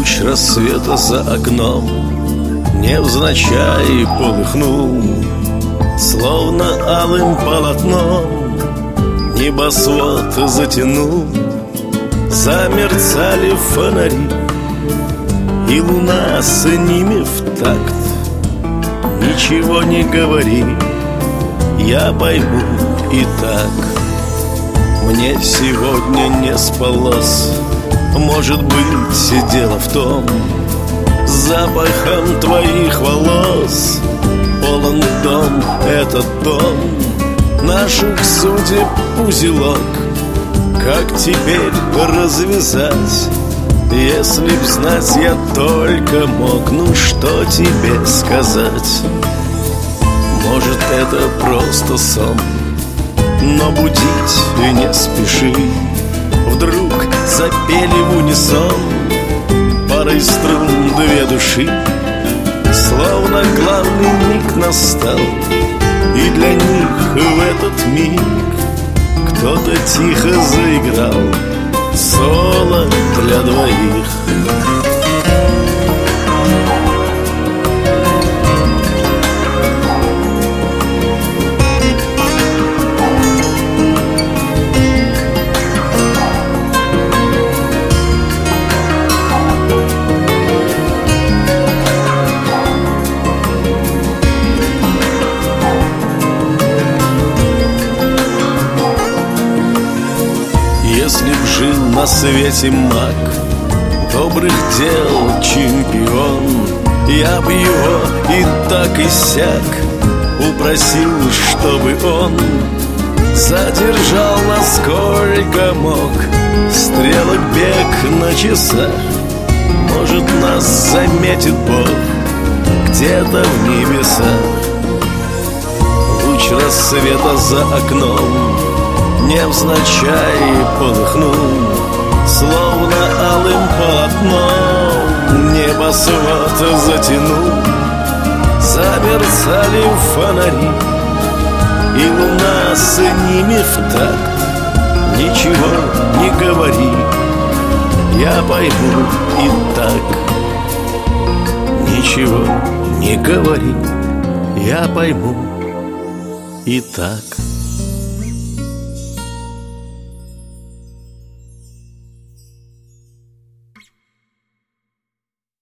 Луч рассвета за окном невзначай полыхнул, словно алым полотном небосвод затянул. Замерцали фонари, и луна с ними в такт. Ничего не говори, я пойму и так. Мне сегодня не спалось, может быть, дело в том, запахом твоих волос полон дом, этот дом наших судеб узелок. Как теперь развязать? Если б знать я только мог, ну что тебе сказать? Может, это просто сон, но будить не спеши. Вдруг запели в унисон парой струн две души. Словно главный миг настал, и для них в этот миг кто-то тихо заиграл соло для двоих. Если б жил на свете маг, добрых дел чемпион, я б его и так и сяк упросил, чтобы он задержал, насколько мог, стрелок бег на часах. Может, нас заметит Бог где-то в небесах. Луч рассвета за окном невзначай полыхнул, словно алым полотном небосвод затянул. Замерцали фонари, и луна с ними в такт. Ничего не говори, я пойму и так. Ничего не говори, я пойму и так.